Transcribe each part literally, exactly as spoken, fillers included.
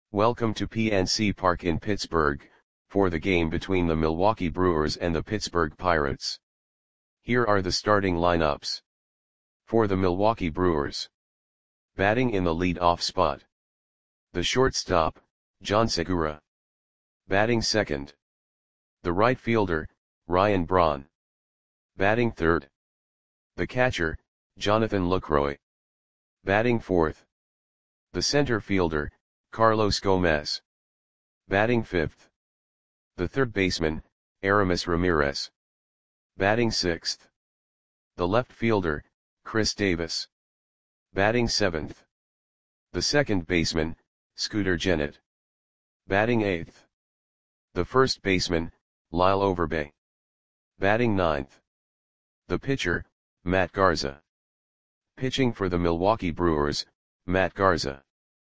Welcome to P N C Park in Pittsburgh, for the game between the Milwaukee Brewers and the Pittsburgh Pirates. Here are the starting lineups. For the Milwaukee Brewers. Batting in the lead-off spot. The shortstop, John Segura. Batting second. The right fielder, Ryan Braun. Batting third. The catcher, Jonathan Lucroy. Batting fourth. The center fielder, Carlos Gomez. Batting fifth. The third baseman, Aramis Ramirez. Batting sixth. The left fielder, Chris Davis. Batting seventh. The second baseman, Scooter Gennett. Batting eighth. The first baseman, Lyle Overbay. Batting ninth. The pitcher, Matt Garza. Pitching for the Milwaukee Brewers, Matt Garza.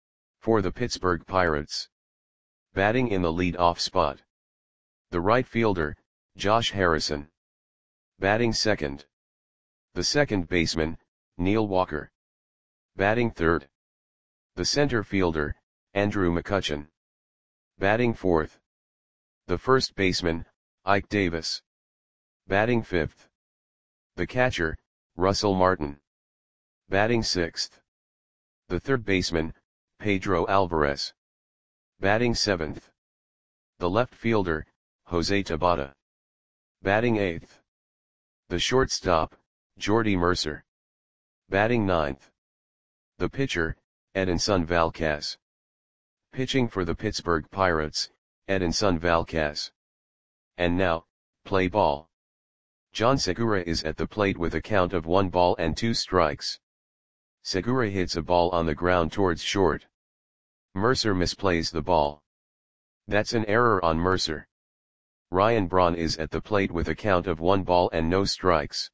For the Pittsburgh Pirates. Batting in the lead-off spot. The right fielder, Josh Harrison. Batting second. The second baseman, Neil Walker. Batting third. The center fielder, Andrew McCutchen. Batting fourth. The first baseman, Ike Davis. Batting fifth. The catcher, Russell Martin. Batting sixth. The third baseman, Pedro Alvarez. Batting seventh. The left fielder, Jose Tabata. Batting eighth. The shortstop, Jordy Mercer. Batting ninth. The pitcher, Edinson Valquez. Pitching for the Pittsburgh Pirates, Edinson Valquez. And now, play ball. John Segura is at the plate with a count of one ball and two strikes. Segura hits a ball on the ground towards short. Mercer misplays the ball. That's an error on Mercer. Ryan Braun is at the plate with a count of one ball and no strikes.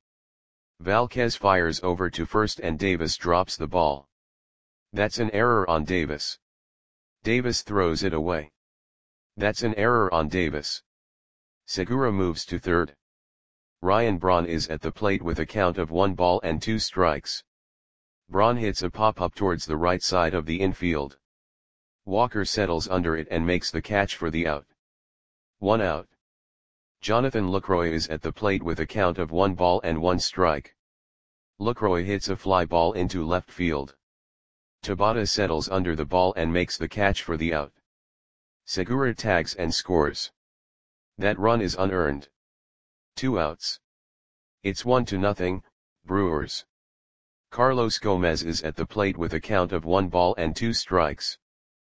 Valquez fires over to first and Davis drops the ball. That's an error on Davis. Davis throws it away. That's an error on Davis. Segura moves to third. Ryan Braun is at the plate with a count of one ball and two strikes. Braun hits a pop-up towards the right side of the infield. Walker settles under it and makes the catch for the out. One out. Jonathan Lucroy is at the plate with a count of one ball and one strike. Lucroy hits a fly ball into left field. Tabata settles under the ball and makes the catch for the out. Segura tags and scores. That run is unearned. Two outs. It's one to nothing, Brewers. Carlos Gomez is at the plate with a count of one ball and two strikes.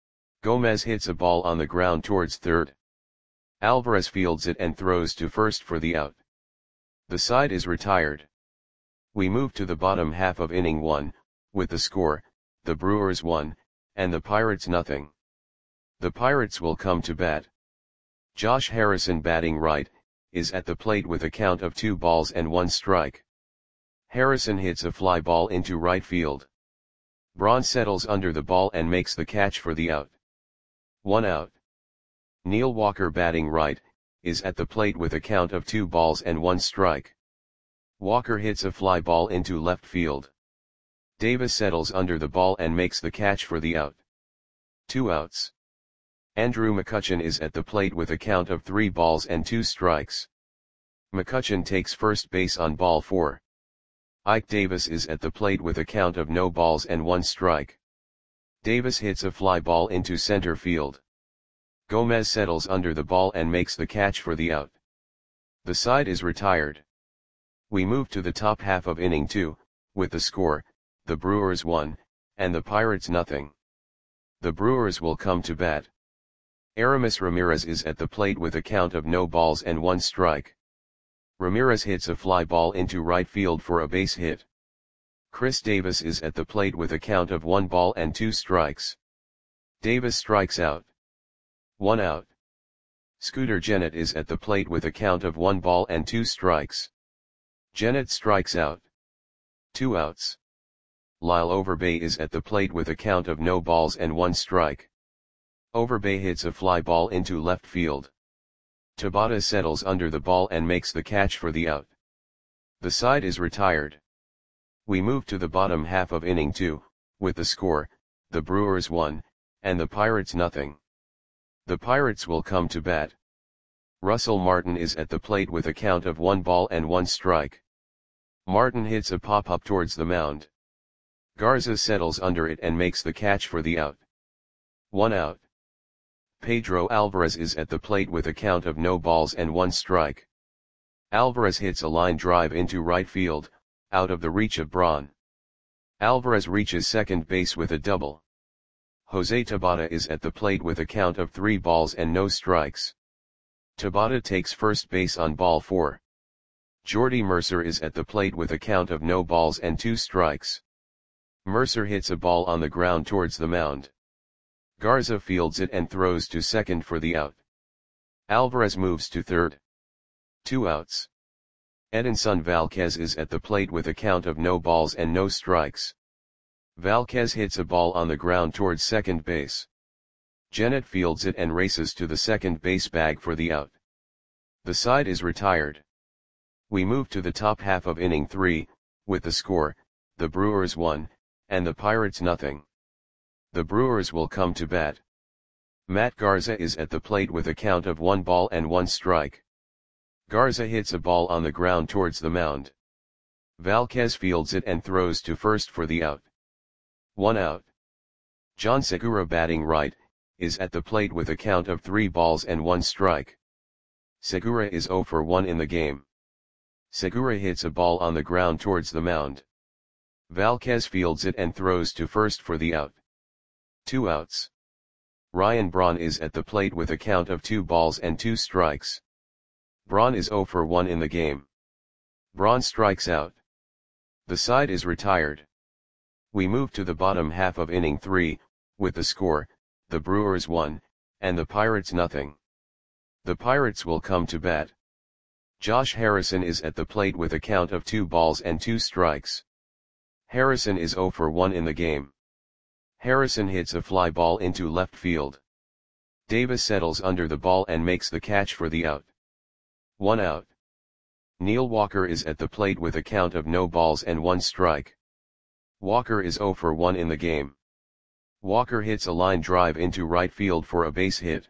Gomez hits a ball on the ground towards third. Alvarez fields it and throws to first for the out. The side is retired. We move to the bottom half of inning one, with the score, the Brewers one, and the Pirates nothing. The Pirates will come to bat. Josh Harrison batting right, is at the plate with a count of two balls and one strike. Harrison hits a fly ball into right field. Braun settles under the ball and makes the catch for the out. One out. Neil Walker batting right, is at the plate with a count of two balls and one strike. Walker hits a fly ball into left field. Davis settles under the ball and makes the catch for the out. Two outs. Andrew McCutchen is at the plate with a count of three balls and two strikes. McCutchen takes first base on ball four. Ike Davis is at the plate with a count of no balls and one strike. Davis hits a fly ball into center field. Gomez settles under the ball and makes the catch for the out. The side is retired. We move to the top half of inning two, with the score, the Brewers one, and the Pirates nothing. The Brewers will come to bat. Aramis Ramirez is at the plate with a count of no balls and one strike. Ramirez hits a fly ball into right field for a base hit. Chris Davis is at the plate with a count of one ball and two strikes. Davis strikes out. One out. Scooter Gennett is at the plate with a count of one ball and two strikes. Gennett strikes out. Two outs. Lyle Overbay is at the plate with a count of no balls and one strike. Overbay hits a fly ball into left field. Tabata settles under the ball and makes the catch for the out. The side is retired. We move to the bottom half of inning two, with the score, the Brewers one, and the Pirates nothing. The Pirates will come to bat. Russell Martin is at the plate with a count of one ball and one strike. Martin hits a pop-up towards the mound. Garza settles under it and makes the catch for the out. One out. Pedro Alvarez is at the plate with a count of no balls and one strike. Alvarez hits a line drive into right field, out of the reach of Braun. Alvarez reaches second base with a double. Jose Tabata is at the plate with a count of three balls and no strikes. Tabata takes first base on ball four. Jordy Mercer is at the plate with a count of no balls and two strikes. Mercer hits a ball on the ground towards the mound. Garza fields it and throws to second for the out. Alvarez moves to third. Two outs. Edinson Valquez is at the plate with a count of no balls and no strikes. Valquez hits a ball on the ground towards second base. Gennett fields it and races to the second base bag for the out. The side is retired. We move to the top half of inning three, with the score, the Brewers one, and the Pirates nothing. The Brewers will come to bat. Matt Garza is at the plate with a count of one ball and one strike. Garza hits a ball on the ground towards the mound. Valquez fields it and throws to first for the out. One out. John Segura, batting right, is at the plate with a count of three balls and one strike. Segura is zero for one in the game. Segura hits a ball on the ground towards the mound. Valquez fields it and throws to first for the out. Two outs. Ryan Braun is at the plate with a count of two balls and two strikes. Braun is zero for one in the game. Braun strikes out. The side is retired. We move to the bottom half of inning three, with the score, the Brewers one, and the Pirates nothing. The Pirates will come to bat. Josh Harrison is at the plate with a count of two balls and two strikes. Harrison is zero for one in the game. Harrison hits a fly ball into left field. Davis settles under the ball and makes the catch for the out. One out. Neil Walker is at the plate with a count of no balls and one strike. Walker is zero for one in the game. Walker hits a line drive into right field for a base hit.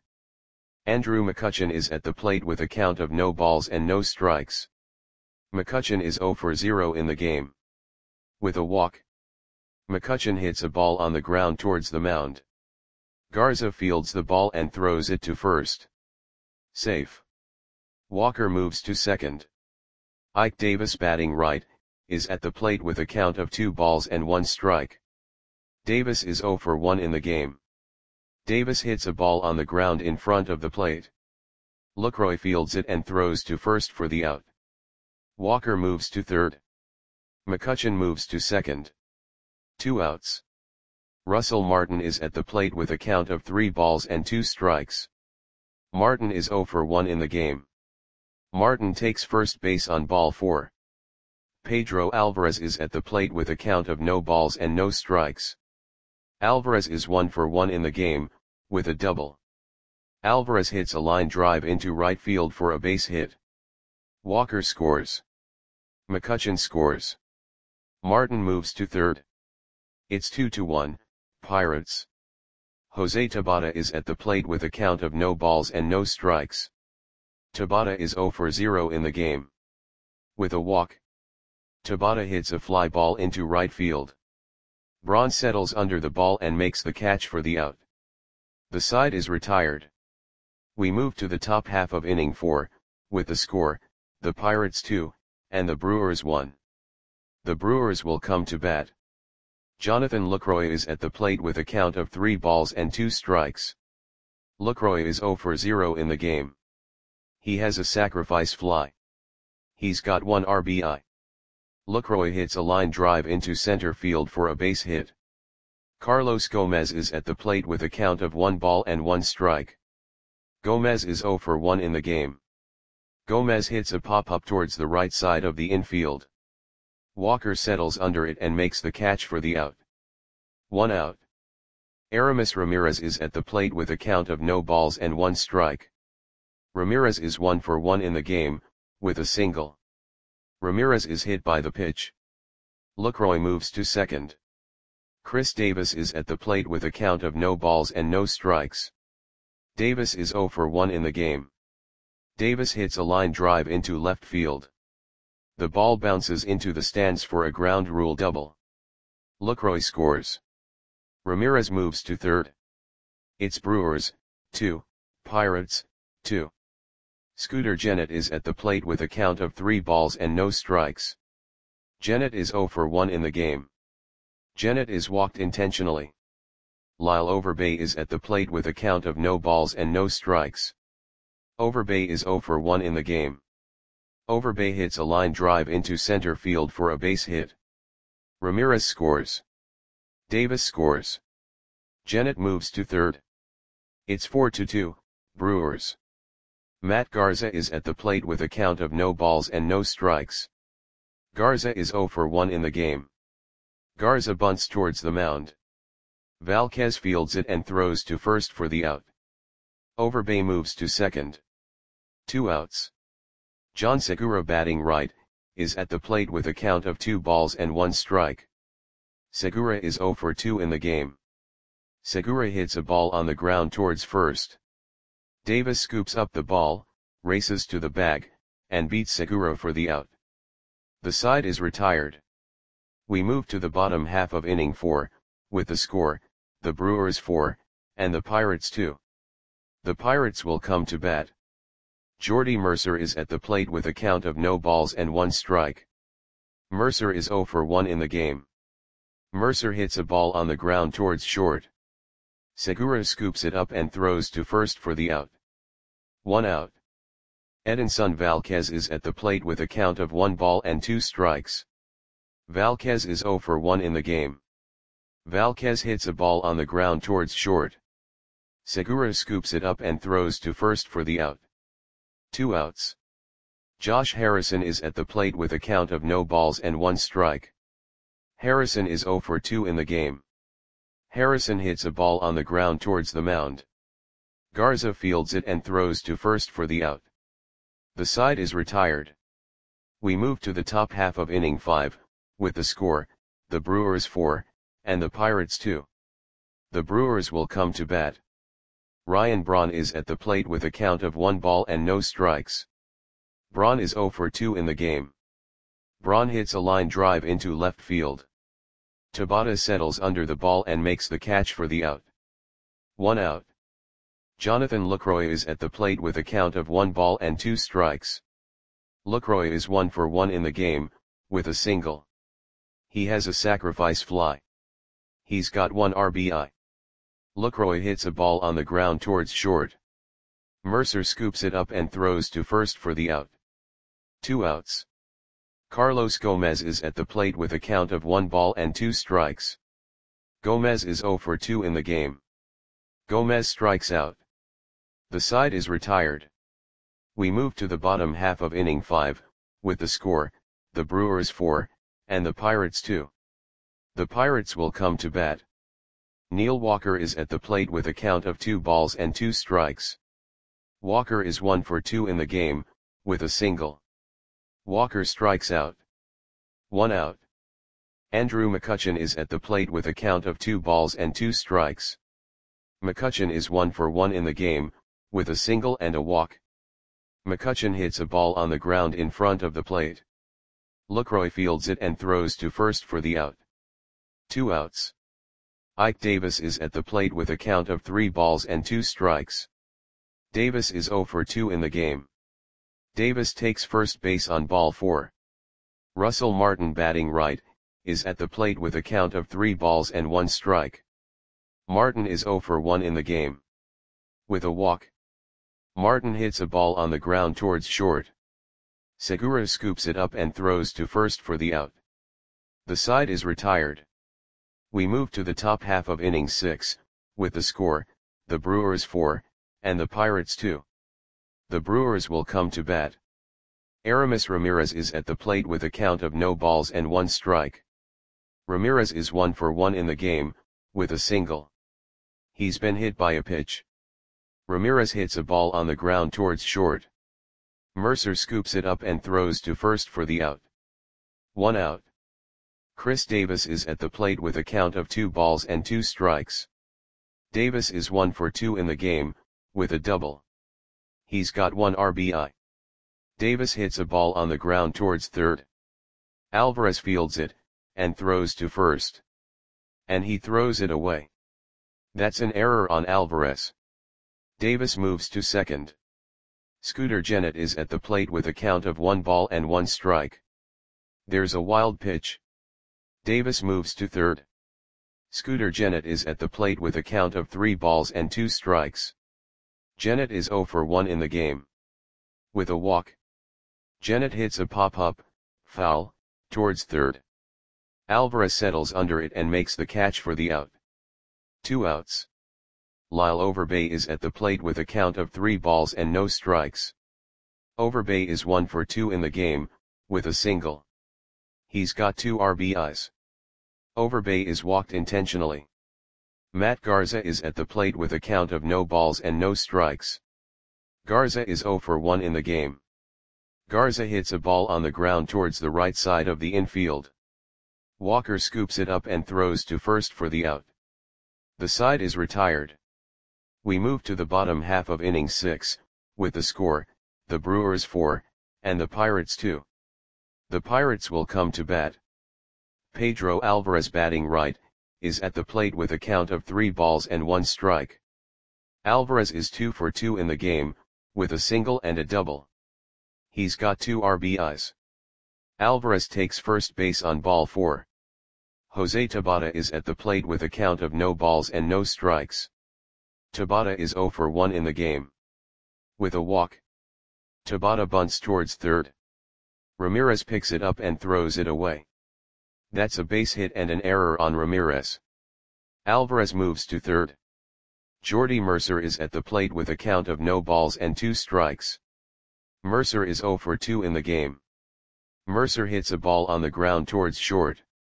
Andrew McCutchen is at the plate with a count of no balls and no strikes. McCutchen is zero for zero in the game. With a walk, McCutchen hits a ball on the ground towards the mound. Garza fields the ball and throws it to first. Safe. Walker moves to second. Ike Davis, batting right, is at the plate with a count of two balls and one strike. Davis is zero for one in the game. Davis hits a ball on the ground in front of the plate. Lucroy fields it and throws to first for the out. Walker moves to third. McCutchen moves to second. Two outs. Russell Martin is at the plate with a count of three balls and two strikes. Martin is zero for one in the game. Martin takes first base on ball four. Pedro Alvarez is at the plate with a count of no balls and no strikes. Alvarez is one for one in the game, with a double. Alvarez hits a line drive into right field for a base hit. Walker scores. McCutchen scores. Martin moves to third. It's two to one, Pirates. Jose Tabata is at the plate with a count of no balls and no strikes. Tabata is zero for zero in the game. With a walk, Tabata hits a fly ball into right field. Braun settles under the ball and makes the catch for the out. The side is retired. We move to the top half of inning four, with the score, the Pirates two, and the Brewers one. The Brewers will come to bat. Jonathan Lucroy is at the plate with a count of three balls and two strikes. Lucroy is zero for zero in the game. He has a sacrifice fly. He's got one R B I. Lucroy hits a line drive into center field for a base hit. Carlos Gomez is at the plate with a count of one ball and one strike. Gomez is zero for one in the game. Gomez hits a pop-up towards the right side of the infield. Walker settles under it and makes the catch for the out. One out. Aramis Ramirez is at the plate with a count of no balls and one strike. Ramirez is one for one in the game, with a single. Ramirez is hit by the pitch. Lucroy moves to second. Chris Davis is at the plate with a count of no balls and no strikes. Davis is zero for one in the game. Davis hits a line drive into left field. The ball bounces into the stands for a ground rule double. Lucroy scores. Ramirez moves to third. It's Brewers, two, Pirates, two. Scooter Gennett is at the plate with a count of three balls and no strikes. Gennett is zero for one in the game. Gennett is walked intentionally. Lyle Overbay is at the plate with a count of no balls and no strikes. Overbay is zero for one in the game. Overbay hits a line drive into center field for a base hit. Ramirez scores. Davis scores. Gennett moves to third. It's four to two, Brewers. Matt Garza is at the plate with a count of no balls and no strikes. Garza is zero for one in the game. Garza bunts towards the mound. Valquez fields it and throws to first for the out. Overbay moves to second. Two outs. John Segura, batting right, is at the plate with a count of two balls and one strike. Segura is zero for two in the game. Segura hits a ball on the ground towards first. Davis scoops up the ball, races to the bag, and beats Segura for the out. The side is retired. We move to the bottom half of inning four, with the score, the Brewers four, and the Pirates two. The Pirates will come to bat. Jordy Mercer is at the plate with a count of no balls and one strike. Mercer is zero for one in the game. Mercer hits a ball on the ground towards short. Segura scoops it up and throws to first for the out. One out. Edinson Valquez is at the plate with a count of one ball and two strikes. Valquez is zero for one in the game. Valquez hits a ball on the ground towards short. Segura scoops it up and throws to first for the out. Two outs. Josh Harrison is at the plate with a count of no balls and one strike. Harrison is zero for two in the game. Harrison hits a ball on the ground towards the mound. Garza fields it and throws to first for the out. The side is retired. We move to the top half of inning five, with the score, the Brewers four, and the Pirates two. The Brewers will come to bat. Ryan Braun is at the plate with a count of one ball and no strikes. Braun is zero for two in the game. Braun hits a line drive into left field. Tabata settles under the ball and makes the catch for the out. One out. Jonathan Lucroy is at the plate with a count of one ball and two strikes. Lucroy is one for one in the game, with a single. He has a sacrifice fly. He's got one R B I. Lucroy hits a ball on the ground towards short. Mercer scoops it up and throws to first for the out. Two outs. Carlos Gomez is at the plate with a count of one ball and two strikes. Gomez is zero for two in the game. Gomez strikes out. The side is retired. We move to the bottom half of inning five, with the score, the Brewers four, and the Pirates two. The Pirates will come to bat. Neil Walker is at the plate with a count of two balls and two strikes. Walker is one for two in the game, with a single. Walker strikes out. One out. Andrew McCutchen is at the plate with a count of two balls and two strikes. McCutchen is one for one in the game, with a single and a walk. McCutchen hits a ball on the ground in front of the plate. Lucroy fields it and throws to first for the out. Two outs. Ike Davis is at the plate with a count of three balls and two strikes. Davis is zero for two in the game. Davis takes first base on ball four. Russell Martin, batting right, is at the plate with a count of three balls and one strike. Martin is zero for one in the game. With a walk. Martin hits a ball on the ground towards short. Segura scoops it up and throws to first for the out. The side is retired. We move to the top half of inning six, with the score, the Brewers four, and the Pirates two. The Brewers will come to bat. Aramis Ramirez is at the plate with a count of no balls and one strike. Ramirez is one for one in the game, with a single. He's been hit by a pitch. Ramirez hits a ball on the ground towards short. Mercer scoops it up and throws to first for the out. One out. Chris Davis is at the plate with a count of two balls and two strikes. Davis is one for two in the game, with a double. He's got one R B I. Davis hits a ball on the ground towards third. Alvarez fields it, and throws to first. And he throws it away. That's an error on Alvarez. Davis moves to second. Scooter Gennett is at the plate with a count of one ball and one strike. There's a wild pitch. Davis moves to third. Scooter Gennett is at the plate with a count of three balls and two strikes. Gennett is zero for one in the game. With a walk. Gennett hits a pop-up, foul, towards third. Alvarez settles under it and makes the catch for the out. Two outs. Lyle Overbay is at the plate with a count of three balls and no strikes. Overbay is one for two in the game, with a single. He's got two R B Is. Overbay is walked intentionally. Matt Garza is at the plate with a count of no balls and no strikes. Garza is zero for one in the game. Garza hits a ball on the ground towards the right side of the infield. Walker scoops it up and throws to first for the out. The side is retired. We move to the bottom half of inning six, with the score, the Brewers four, and the Pirates two. The Pirates will come to bat. Pedro Alvarez, batting right, is at the plate with a count of three balls and one strike. Alvarez is two for two in the game, with a single and a double. He's got two R B Is. Alvarez takes first base on ball four. Jose Tabata is at the plate with a count of no balls and no strikes. Tabata is zero for one in the game. With a walk. Tabata bunts towards third. Ramirez picks it up and throws it away. That's a base hit and an error on Ramirez. Alvarez moves to third. Jordy Mercer is at the plate with a count of no balls and two strikes. Mercer is zero for two in the game. Mercer hits a ball on the ground towards short.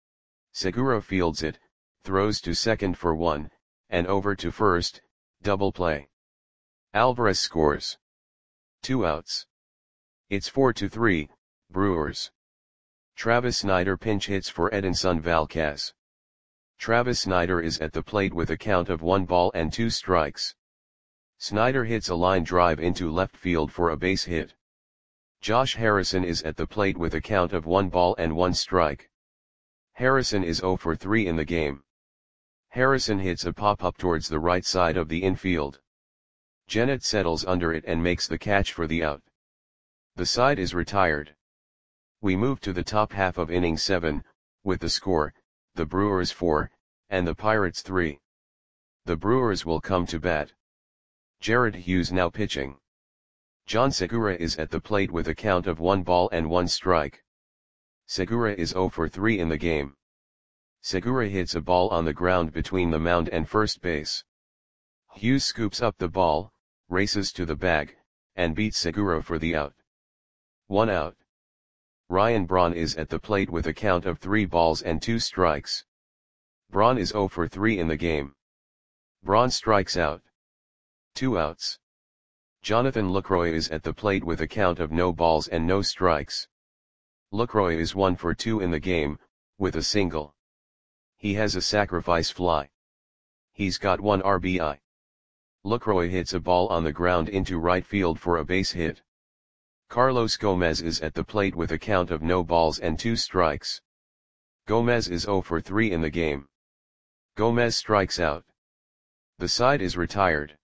Segura fields it, throws to second for one, and over to first, double play. Alvarez scores. Two outs. It's four to three, Brewers. Travis Snider pinch hits for Edinson Valquez. Travis Snider is at the plate with a count of one ball and two strikes. Snider hits a line drive into left field for a base hit. Josh Harrison is at the plate with a count of one ball and one strike. Harrison is zero for three in the game. Harrison hits a pop-up towards the right side of the infield. Gennett settles under it and makes the catch for the out. The side is retired. We move to the top half of inning seven, with the score, the Brewers four, and the Pirates three. The Brewers will come to bat. Jared Hughes now pitching. John Segura is at the plate with a count of one ball and one strike. Segura is zero for three in the game. Segura hits a ball on the ground between the mound and first base. Hughes scoops up the ball, races to the bag, and beats Segura for the out. One out. Ryan Braun is at the plate with a count of three balls and two strikes. Braun is zero for three in the game. Braun strikes out. Two outs. Jonathan Lucroy is at the plate with a count of no balls and no strikes. Lucroy is one for two in the game, with a single. He has a sacrifice fly. He's got one R B I. Lucroy hits a ball on the ground into right field for a base hit. Carlos Gomez is at the plate with a count of no balls and two strikes. Gomez is zero for three in the game. Gomez strikes out. The side is retired.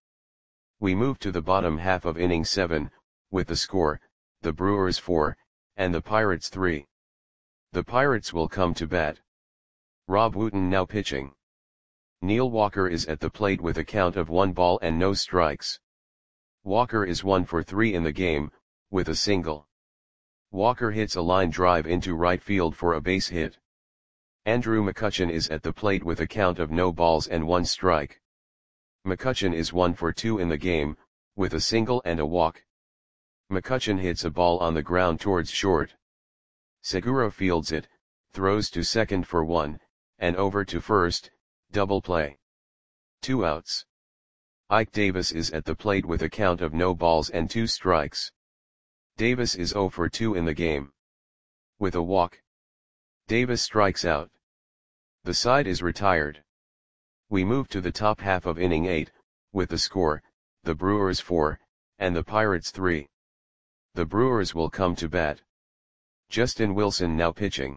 We move to the bottom half of inning seven, with the score, the Brewers four, and the Pirates three. The Pirates will come to bat. Rob Wooten now pitching. Neil Walker is at the plate with a count of one ball and no strikes. Walker is one for three in the game, with a single. Walker hits a line drive into right field for a base hit. Andrew McCutchen is at the plate with a count of no balls and one strike. McCutchen is one for two in the game, with a single and a walk. McCutchen hits a ball on the ground towards short. Segura fields it, throws to second for one, and over to first, double play. Two outs. Ike Davis is at the plate with a count of no balls and two strikes. Davis is zero for two in the game. With a walk. Davis strikes out. The side is retired. We move to the top half of inning eight, with the score, the Brewers four, and the Pirates three. The Brewers will come to bat. Justin Wilson now pitching.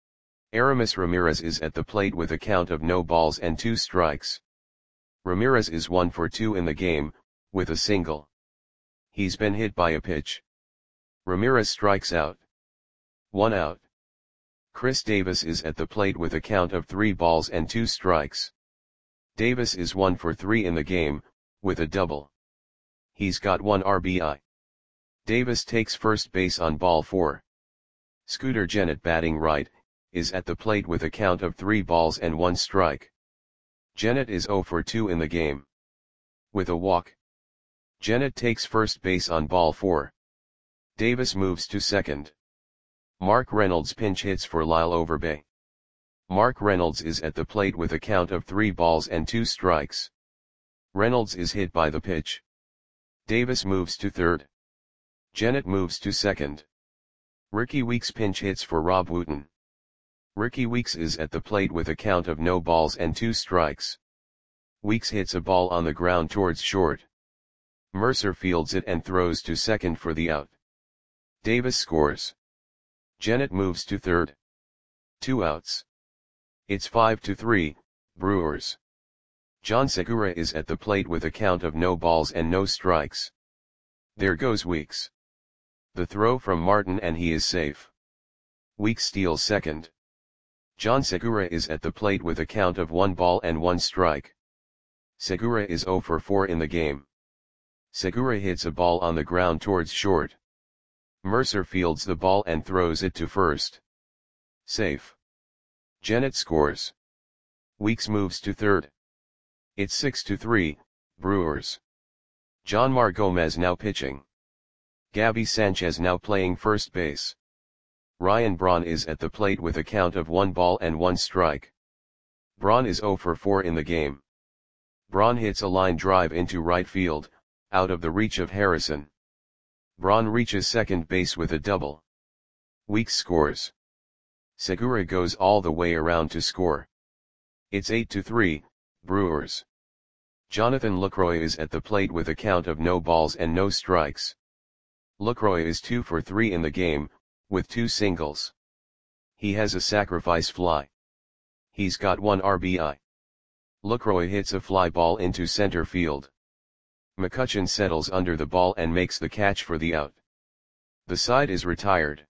Aramis Ramirez is at the plate with a count of no balls and two strikes. Ramirez is one for two in the game, with a single. He's been hit by a pitch. Ramirez strikes out. One out. Chris Davis is at the plate with a count of three balls and two strikes. Davis is one for three in the game, with a double. He's got one R B I. Davis takes first base on ball four. Scooter Gennett, batting right, is at the plate with a count of three balls and one strike. Gennett is zero for two in the game. With a walk. Gennett takes first base on ball four. Davis moves to second. Mark Reynolds pinch hits for Lyle Overbay. Mark Reynolds is at the plate with a count of three balls and two strikes. Reynolds is hit by the pitch. Davis moves to third. Gennett moves to second. Ricky Weeks pinch hits for Rob Wooten. Ricky Weeks is at the plate with a count of no balls and two strikes. Weeks hits a ball on the ground towards short. Mercer fields it and throws to second for the out. Davis scores. Gennett moves to third. Two outs. It's five to three, Brewers. John Segura is at the plate with a count of no balls and no strikes. There goes Weeks. The throw from Martin and he is safe. Weeks steals second. John Segura is at the plate with a count of one ball and one strike. Segura is zero for four in the game. Segura hits a ball on the ground towards short. Mercer fields the ball and throws it to first. Safe. Gennett scores. Weeks moves to third. It's six to three, Brewers. Jonmar Gomez now pitching. Gabby Sanchez now playing first base. Ryan Braun is at the plate with a count of one ball and one strike. Braun is zero for four in the game. Braun hits a line drive into right field, out of the reach of Harrison. Braun reaches second base with a double. Weeks scores. Segura goes all the way around to score. It's eight to three, Brewers. Jonathan Lucroy is at the plate with a count of no balls and no strikes. Lucroy is two for three in the game, with two singles. He has a sacrifice fly. He's got one R B I. Lucroy hits a fly ball into center field. McCutchen settles under the ball and makes the catch for the out. The side is retired.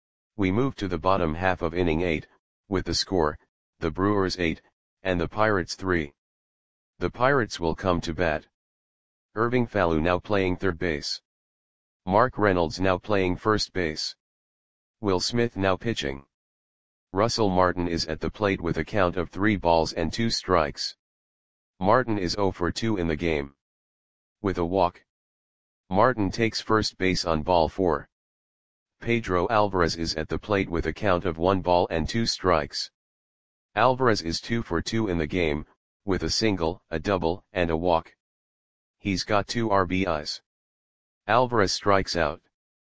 We move to the bottom half of inning eight, with the score, the Brewers eight, and the Pirates three. The Pirates will come to bat. Irving Fallu now playing third base. Mark Reynolds now playing first base. Will Smith now pitching. Russell Martin is at the plate with a count of three balls and two strikes. Martin is zero for two in the game. With a walk. Martin takes first base on ball four. Pedro Alvarez is at the plate with a count of one ball and two strikes. Alvarez is two for two in the game, with a single, a double, and a walk. He's got two R B Is. Alvarez strikes out.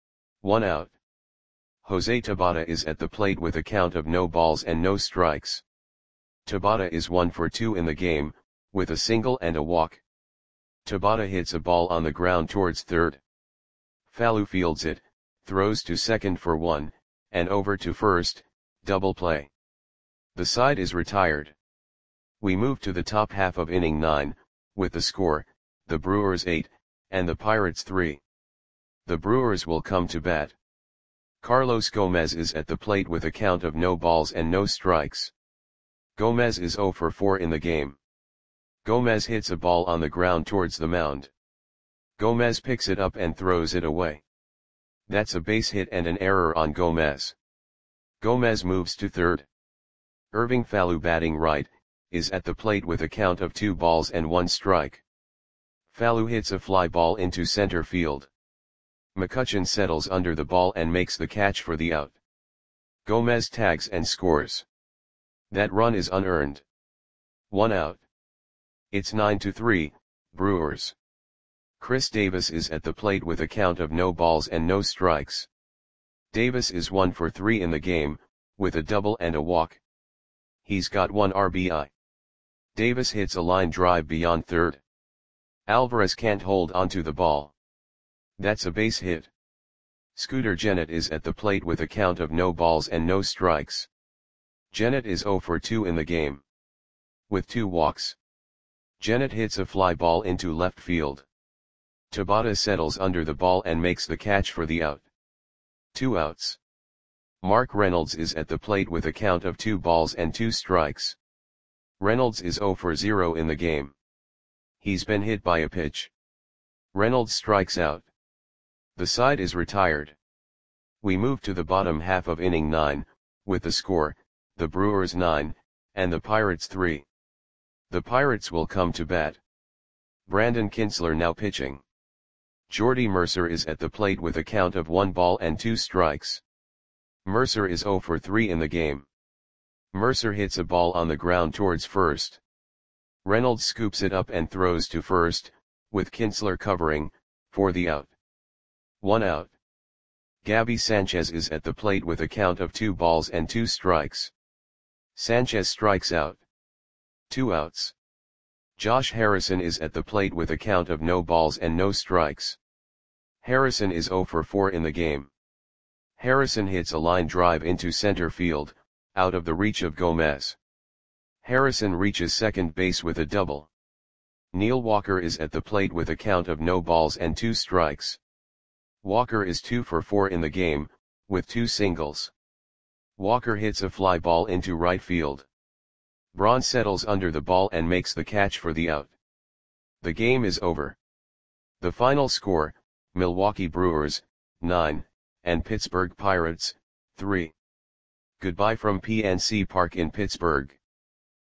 One out. Jose Tabata is at the plate with a count of no balls and no strikes. Tabata is one for two in the game, with a single and a walk. Tabata hits a ball on the ground towards third. Fallu fields it, throws to second for one, and over to first, double play. The side is retired. We move to the top half of inning nine, with the score, the Brewers eight, and the Pirates three. The Brewers will come to bat. Carlos Gomez is at the plate with a count of no balls and no strikes. Gomez is zero for four in the game. Gomez hits a ball on the ground towards the mound. Gomez picks it up and throws it away. That's a base hit and an error on Gomez. Gomez moves to third. Irving Fallu, batting right, is at the plate with a count of two balls and one strike. Fallu hits a fly ball into center field. McCutchen settles under the ball and makes the catch for the out. Gomez tags and scores. That run is unearned. One out. It's nine to three, Brewers. Chris Davis is at the plate with a count of no balls and no strikes. Davis is one for three in the game, with a double and a walk. He's got one R B I. Davis hits a line drive beyond third. Alvarez can't hold onto the ball. That's a base hit. Scooter Gennett is at the plate with a count of no balls and no strikes. Gennett is zero for two in the game, with two walks. Gennett hits a fly ball into left field. Tabata settles under the ball and makes the catch for the out. Two outs. Mark Reynolds is at the plate with a count of two balls and two strikes. Reynolds is zero for zero in the game. He's been hit by a pitch. Reynolds strikes out. The side is retired. We move to the bottom half of inning nine, with the score, the Brewers nine, and the Pirates three. The Pirates will come to bat. Brandon Kintzler now pitching. Jordy Mercer is at the plate with a count of one ball and two strikes. Mercer is zero for three in the game. Mercer hits a ball on the ground towards first. Reynolds scoops it up and throws to first, with Kintzler covering, for the out. One out. Gabby Sanchez is at the plate with a count of two balls and two strikes. Sanchez strikes out. Two outs. Josh Harrison is at the plate with a count of no balls and no strikes. Harrison is zero for four in the game. Harrison hits a line drive into center field, out of the reach of Gomez. Harrison reaches second base with a double. Neil Walker is at the plate with a count of no balls and two strikes. Walker is two for four in the game, with two singles. Walker hits a fly ball into right field. Braun settles under the ball and makes the catch for the out. The game is over. The final score, Milwaukee Brewers, nine, and Pittsburgh Pirates, three. Goodbye from P N C Park in Pittsburgh.